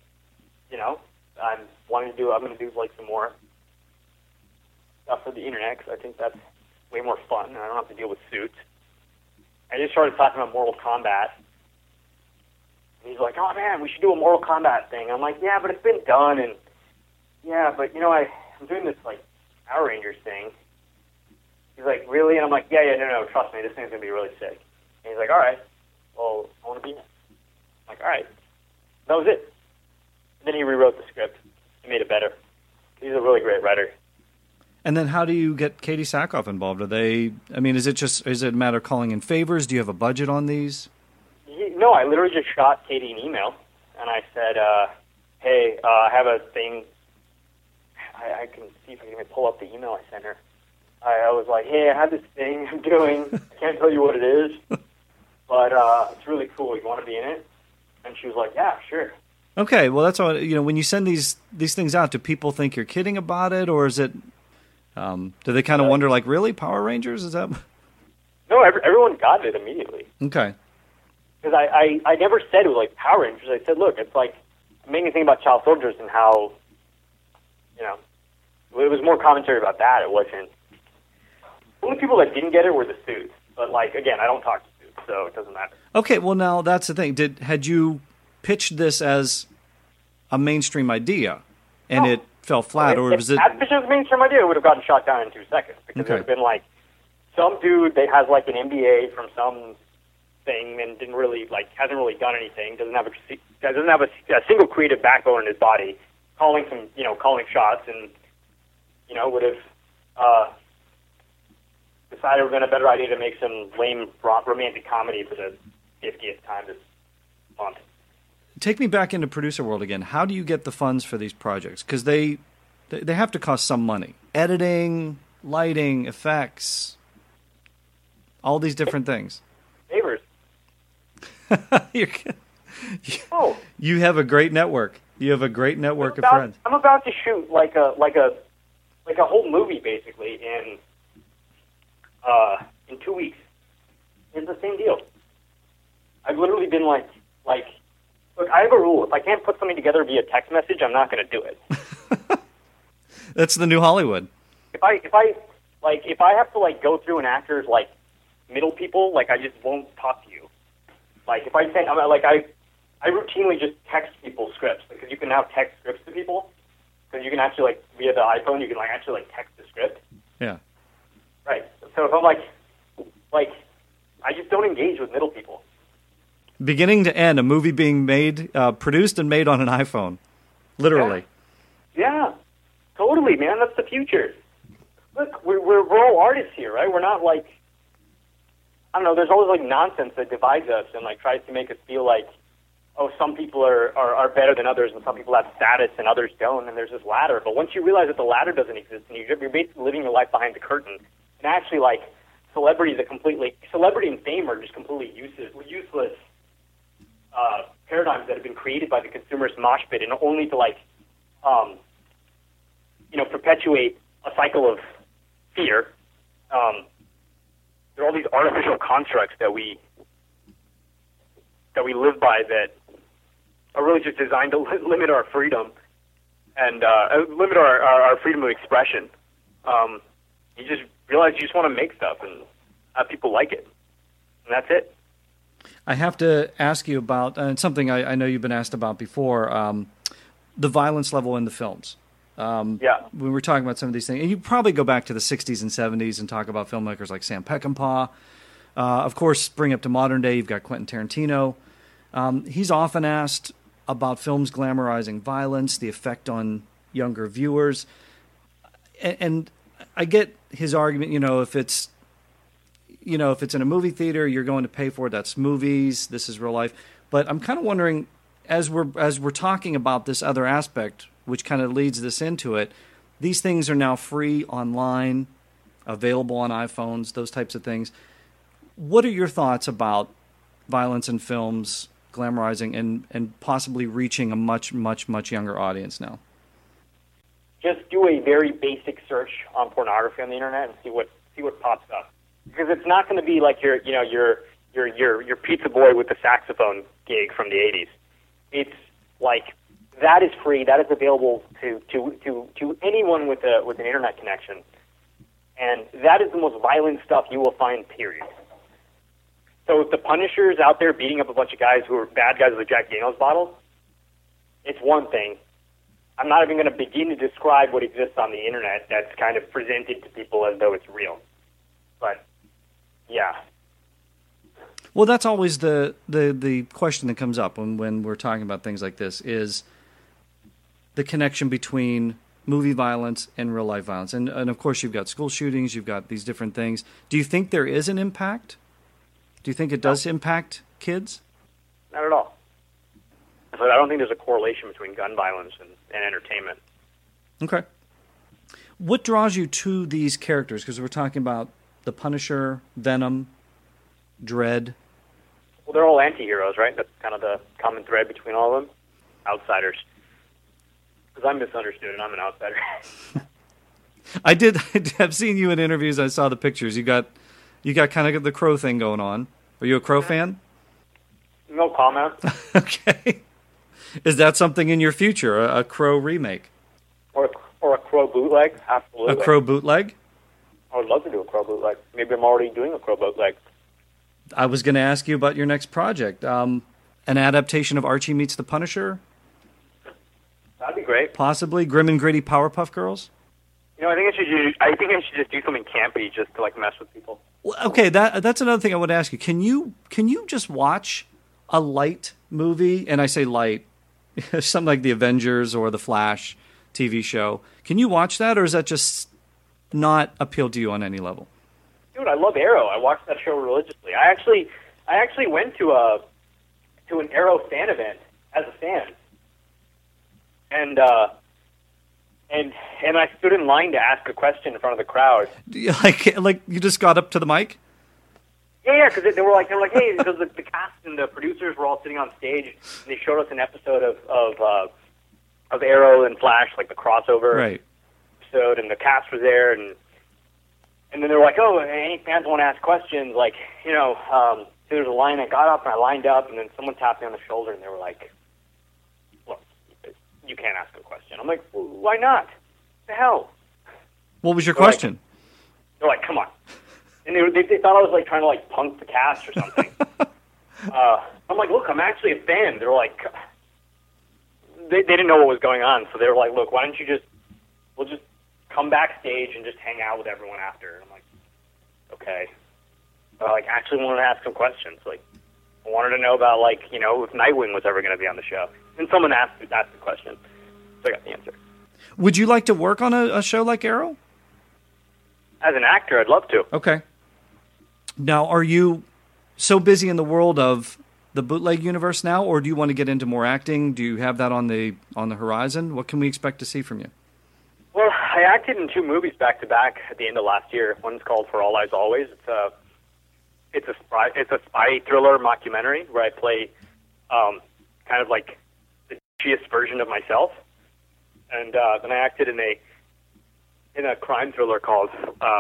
I'm going to do like some more stuff for the internet because I think that's way more fun and I don't have to deal with suits. I just started talking about Mortal Kombat. And he's like, "Oh man, we should do a Mortal Kombat thing." I'm like, "Yeah, but it's been done, and yeah, but I'm doing this like Power Rangers thing." He's like, "Really?" And I'm like, yeah, no, trust me, this thing's going to be really sick. And he's like, "All right, well, I want to be in it." I'm like, "All right." That was it. And then he rewrote the script. He made it better. He's a really great writer. And then how do you get Katie Sackhoff involved? Is it a matter of calling in favors? Do you have a budget on these? No, I literally just shot Katie an email, and I said, "Hey, I have a thing." I can see if I can pull up the email I sent her. I was like, "Hey, I have this thing I'm doing. I can't tell you what it is, but it's really cool. You want to be in it?" And she was like, "Yeah, sure." Okay, well, that's all. When you send these things out, do people think you're kidding about it, or is it? Do they kind of wonder, like, really, Power Rangers? Is that? No, everyone got it immediately. Okay. Because I never said it was like Power Rangers. I said, look, it's like I'm making a thing about child soldiers and how, it was more commentary about that. It wasn't. The only people that didn't get it were the suits. But, again, I don't talk to suits, so it doesn't matter. Okay, well, now that's the thing. Had you pitched this as a mainstream idea and it fell flat, or was it? If that pitched as a mainstream idea, it would have gotten shot down in 2 seconds. Because it would have been some dude that has an MBA from some thing and hasn't really done anything, doesn't have a single creative backbone in his body, calling shots, and would have decided we're going to a better idea to make some lame romantic comedy for the 50th time this month. take me back into producer world again. How do you get the funds for these projects? Because they have to cost some money. Editing, lighting, effects, all these different things. Favors. You have a great network. You have a great network of friends. I'm about to shoot like a whole movie basically in 2 weeks. It's the same deal. I've literally been like, look, I have a rule. If I can't put something together via text message, I'm not going to do it. That's the new Hollywood. If I have to like go through an actor's like middle people, like I just won't talk to you. Like if I send, I routinely just text people scripts because you can now text scripts to people because you can actually like via the iPhone you can like actually like text the script. Yeah. Right. So if I'm like I just don't engage with middle people. Beginning to end, a movie being made, produced and made on an iPhone, literally. Yeah. Totally, man. That's the future. Look, we're all artists here, right? We're not like, I don't know. There's always like nonsense that divides us and like tries to make us feel like, oh, some people are better than others, and some people have status and others don't, and there's this ladder. But once you realize that the ladder doesn't exist, and you're basically living your life behind the curtain, and actually like celebrity and fame are just completely useless paradigms that have been created by the consumerist mosh pit, and only to like, perpetuate a cycle of fear. There are all these artificial constructs that we live by that are really just designed to limit our freedom and limit our freedom of expression. You just realize you just want to make stuff and have people like it, and that's it. I have to ask you about, and something I know you've been asked about before, the violence level in the films. Yeah. When we're talking about some of these things, and you probably go back to the 60s and 70s and talk about filmmakers like Sam Peckinpah. Of course, bring up to modern day, you've got Quentin Tarantino. He's often asked about films glamorizing violence, the effect on younger viewers. And I get his argument, if it's in a movie theater, you're going to pay for it. That's movies. This is real life. But I'm kind of wondering, as we're talking about this other aspect, which kind of leads this into it, these things are now free online, available on iPhones, those types of things. What are your thoughts about violence in films, glamorizing, and possibly reaching a much, much, much younger audience now? Just do a very basic search on pornography on the internet and see what pops up. Because it's not going to be like your pizza boy with the saxophone gig from the 80s. It's like that is free. That is available to anyone with an internet connection, and that is the most violent stuff you will find. Period. So if the Punisher's out there beating up a bunch of guys who are bad guys with a Jack Daniels bottle, it's one thing. I'm not even going to begin to describe what exists on the internet that's kind of presented to people as though it's real. But yeah. Well, that's always the question that comes up when we're talking about things like this is the connection between movie violence and real life violence. And of course, you've got school shootings, you've got these different things. Do you think there is an impact? Do you think it does impact kids? Not at all. But I don't think there's a correlation between gun violence and entertainment. Okay. What draws you to these characters? Because we're talking about the Punisher, Venom, Dredd. Well, they're all anti-heroes, right? That's kind of the common thread between all of them. Outsiders. Because I'm misunderstood and I'm an outsider. I've seen you in interviews. I saw the pictures. You got kind of the Crow thing going on. Are you a Crow fan? No comment. Okay. Is that something in your future, a Crow remake? Or a Crow bootleg? Absolutely. A Crow bootleg? I would love to do a Crow bootleg. Maybe I'm already doing a Crow bootleg. I was going to ask you about your next project. An adaptation of Archie Meets the Punisher? That'd be great. Possibly Grim and Gritty Powerpuff Girls? I think I should just do something campy just to like mess with people. Well, okay, that's another thing I would ask you. Can you just watch a light movie, and I say light, something like The Avengers or The Flash TV show? Can you watch that, or is that just not appeal to you on any level? Dude, I love Arrow. I watched that show religiously. I actually went to an Arrow fan event as a fan. And I stood in line to ask a question in front of the crowd. Like you just got up to the mic? Yeah, because they were like, hey, because the cast and the producers were all sitting on stage, and they showed us an episode of Arrow and Flash, like the crossover episode, and the cast was there, and then they were like, oh, any fans want to ask questions, like, so there's a line. I got up and I lined up, and then someone tapped me on the shoulder, and they were like, look, you can't ask a question. I'm like, well, why not? What the hell? What was your question? They're like, come on. And they thought I was like trying to like punk the cast or something. I'm like, look, I'm actually a fan. They're like, they didn't know what was going on, so they were like, look, why don't we'll just come backstage and just hang out with everyone after. And I'm like, okay. But like, actually wanted to ask some questions. Like, I wanted to know about like, if Nightwing was ever going to be on the show. And someone asked the question, so I got the answer. Would you like to work on a show like Arrow? As an actor, I'd love to. Okay. Now, are you so busy in the world of the bootleg universe now, or do you want to get into more acting? Do you have that on the horizon? What can we expect to see from you? Well, I acted in 2 movies back to back at the end of last year. One's called For All Eyes Always. It's a spy thriller mockumentary where I play kind of like the cheesiest version of myself, and then I acted in a crime thriller called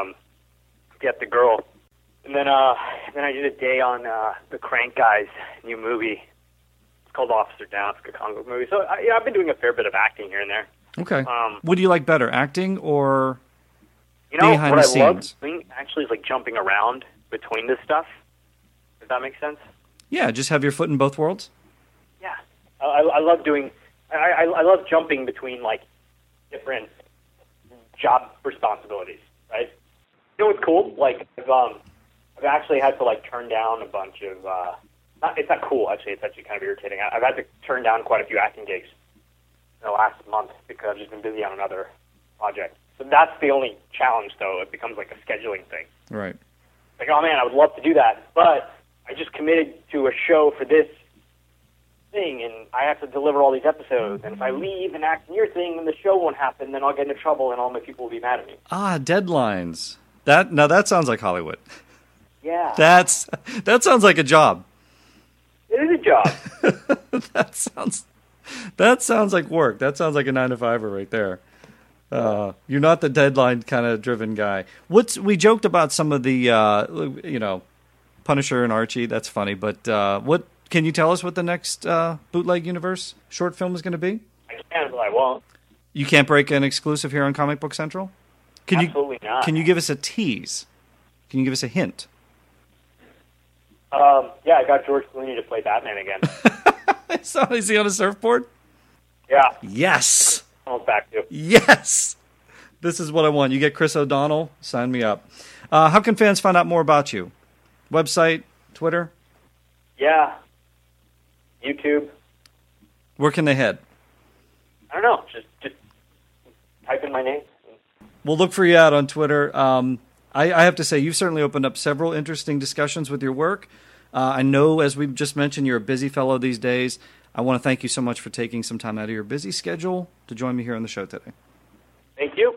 Get the Girl. And then I did a day on the Crank Guys' new movie. It's called Officer Down. It's a comic book movie. So I've been doing a fair bit of acting here and there. Okay. What do you like better, acting or behind the scenes? What I love doing actually is like jumping around between this stuff. Does that make sense? Yeah, just have your foot in both worlds. Yeah, I love doing. I love jumping between like different job responsibilities. Right. What's cool? Like I've actually had to like turn down a bunch of. It's not cool actually. It's actually kind of irritating. I've had to turn down quite a few acting gigs in the last month because I've just been busy on another project. So that's the only challenge, though. It becomes like a scheduling thing. Right. Like, oh man, I would love to do that, but I just committed to a show for this thing, and I have to deliver all these episodes. And if I leave and act in your thing, then the show won't happen. Then I'll get into trouble, and all my people will be mad at me. Deadlines. That sounds like Hollywood. Yeah. That sounds like a job. It is a job. That sounds like work. That sounds like a 9-to-5er right there. You're not the deadline kind of driven guy. We joked about some of the Punisher and Archie. That's funny. But what can you tell us what the next bootleg universe short film is going to be? I can, but I won't. You can't break an exclusive here on Comic Book Central? Absolutely not. Can you give us a tease? Can you give us a hint? Yeah, I got George Clooney to play Batman again. Is he on a surfboard? Yeah. Yes. Back to. Yes. This is what I want. You get Chris O'Donnell. Sign me up. How can fans find out more about you? Website, Twitter? Yeah. YouTube. Where can they head? I don't know. Just type in my name. We'll look for you out on Twitter. I have to say, you've certainly opened up several interesting discussions with your work. I know, as we've just mentioned, you're a busy fellow these days. I want to thank you so much for taking some time out of your busy schedule to join me here on the show today. Thank you.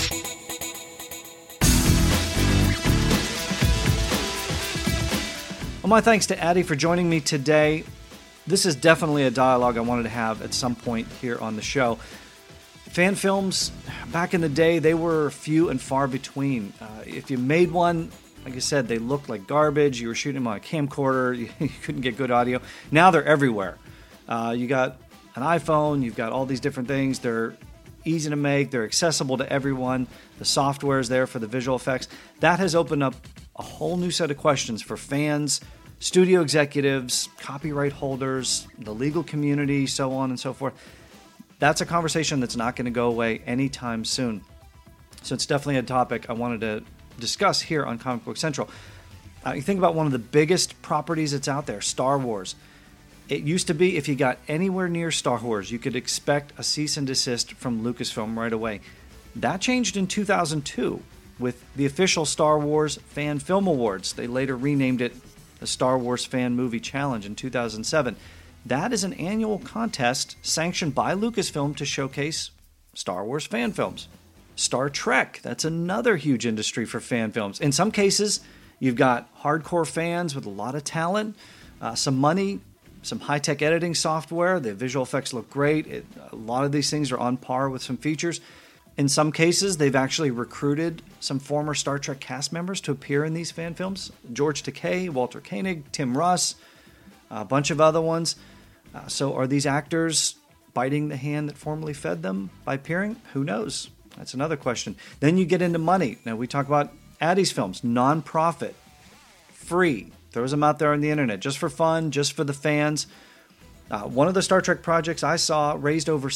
Well, my thanks to Addy for joining me today. This is definitely a dialogue I wanted to have at some point here on the show. Fan films, back in the day, they were few and far between. If you made one, like I said, they looked like garbage. You were shooting them on a camcorder. You couldn't get good audio. Now they're everywhere. You got an iPhone. You've got all these different things. They're easy to make. They're accessible to everyone. The software is there for the visual effects. That has opened up a whole new set of questions for fans, studio executives, copyright holders, the legal community, so on and so forth. That's a conversation that's not going to go away anytime soon. So it's definitely a topic I wanted to discuss here on Comic Book Central. You think about one of the biggest properties that's out there, Star Wars. It used to be if you got anywhere near Star Wars, you could expect a cease and desist from Lucasfilm right away. That changed in 2002 with the official Star Wars Fan Film Awards. They later renamed it the Star Wars Fan Movie Challenge in 2007. That is an annual contest sanctioned by Lucasfilm to showcase Star Wars fan films. Star Trek, that's another huge industry for fan films. In some cases, you've got hardcore fans with a lot of talent, some money, some high-tech editing software. The visual effects look great. A lot of these things are on par with some features. In some cases, they've actually recruited some former Star Trek cast members to appear in these fan films. George Takei, Walter Koenig, Tim Russ, a bunch of other ones. So are these actors biting the hand that formerly fed them by appearing? Who knows? That's another question. Then you get into money. Now, we talk about Addy's films, non-profit, free. Throws them out there on the internet just for fun, just for the fans. One of the Star Trek projects I saw raised over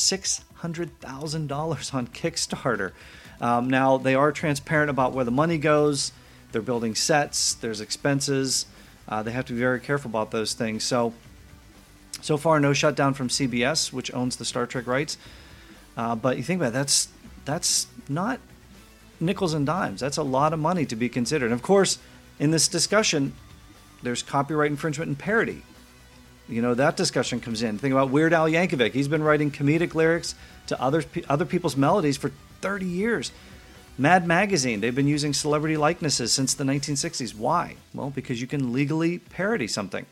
$600,000 on Kickstarter. Now, they are transparent about where the money goes. They're building sets. There's expenses. They have to be very careful about those things. So far, no shutdown from CBS, which owns the Star Trek rights. But you think about it, that's not nickels and dimes. That's a lot of money to be considered. And of course, in this discussion, there's copyright infringement and parody. That discussion comes in. Think about Weird Al Yankovic. He's been writing comedic lyrics to other people's melodies for 30 years. Mad Magazine, they've been using celebrity likenesses since the 1960s. Why? Well, because you can legally parody something.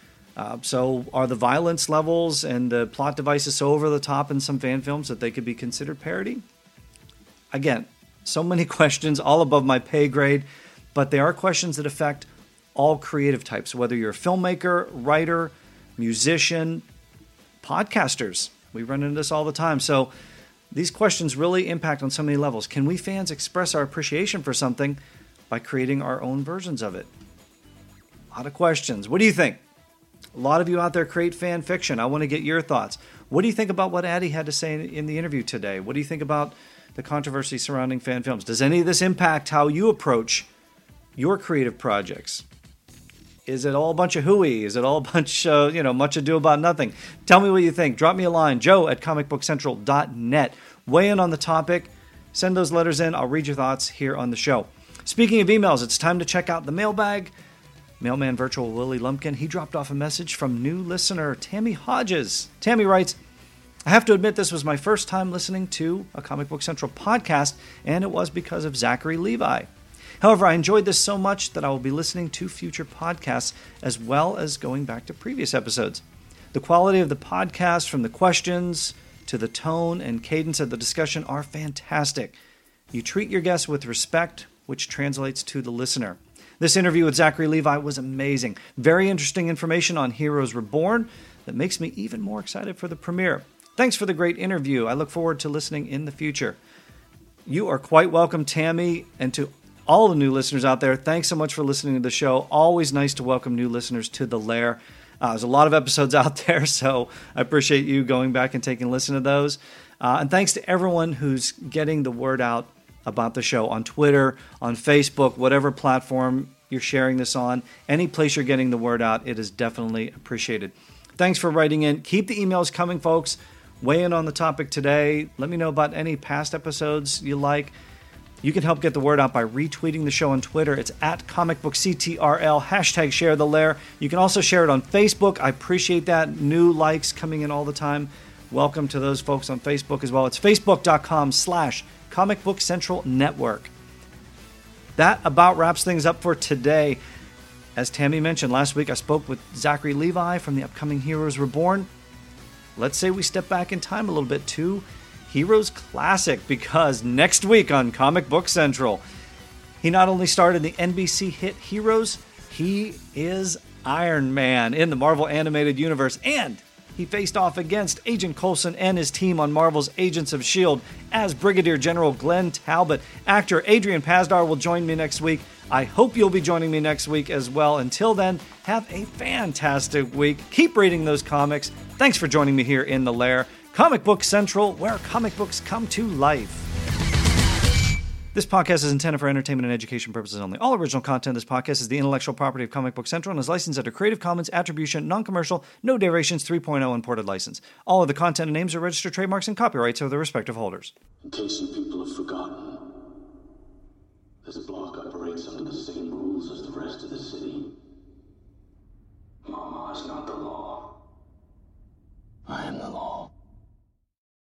So are the violence levels and the plot devices so over the top in some fan films that they could be considered parody? Again, so many questions, all above my pay grade, but they are questions that affect all creative types, whether you're a filmmaker, writer, musician, podcasters. We run into this all the time. So these questions really impact on so many levels. Can we fans express our appreciation for something by creating our own versions of it? A lot of questions. What do you think? A lot of you out there create fan fiction. I want to get your thoughts. What do you think about what Addy had to say in the interview today? What do you think about the controversy surrounding fan films? Does any of this impact how you approach your creative projects? Is it all a bunch of hooey? Is it all a bunch, much ado about nothing? Tell me what you think. Drop me a line, joe@comicbookcentral.net. Weigh in on the topic. Send those letters in. I'll read your thoughts here on the show. Speaking of emails, it's time to check out the mailbag. Mailman Virtual Willie Lumpkin, he dropped off a message from new listener Tammy Hodges. Tammy writes, I have to admit this was my first time listening to a Comic Book Central podcast, and it was because of Zachary Levi. However, I enjoyed this so much that I will be listening to future podcasts as well as going back to previous episodes. The quality of the podcast, from the questions to the tone and cadence of the discussion, are fantastic. You treat your guests with respect, which translates to the listener. This interview with Zachary Levi was amazing. Very interesting information on Heroes Reborn that makes me even more excited for the premiere. Thanks for the great interview. I look forward to listening in the future. You are quite welcome, Tammy, and to all the new listeners out there, thanks so much for listening to the show. Always nice to welcome new listeners to the Lair. There's a lot of episodes out there, so I appreciate you going back and taking a listen to those. And thanks to everyone who's getting the word out about the show on Twitter, on Facebook, whatever platform you're sharing this on. Any place you're getting the word out, it is definitely appreciated. Thanks for writing in. Keep the emails coming, folks. Weigh in on the topic today. Let me know about any past episodes you like. You can help get the word out by retweeting the show on Twitter. It's @ComicBookCTRL, #ShareTheLair. You can also share it on Facebook. I appreciate that. New likes coming in all the time. Welcome to those folks on Facebook as well. It's Facebook.com/Comic Book Central Network. That about wraps things up for today. As Tammy mentioned, last week I spoke with Zachary Levi from the upcoming Heroes Reborn. Let's say we step back in time a little bit to Heroes Classic, because next week on Comic Book Central, he not only starred in the NBC hit Heroes, he is Iron Man in the Marvel Animated Universe, and he faced off against Agent Coulson and his team on Marvel's Agents of S.H.I.E.L.D. as Brigadier General Glenn Talbot. Actor Adrian Pasdar will join me next week. I hope you'll be joining me next week as well. Until then, have a fantastic week. Keep reading those comics. Thanks for joining me here in the Lair. Comic Book Central, where comic books come to life. This podcast is intended for entertainment and education purposes only. All original content of this podcast is the intellectual property of Comic Book Central and is licensed under Creative Commons Attribution, Non-Commercial, No Derivations 3.0 imported license. All of the content and names are registered trademarks and copyrights of their respective holders. In case you people have forgotten, this block operates under the same rules as the rest of the city. Mama is not the law. I am the law.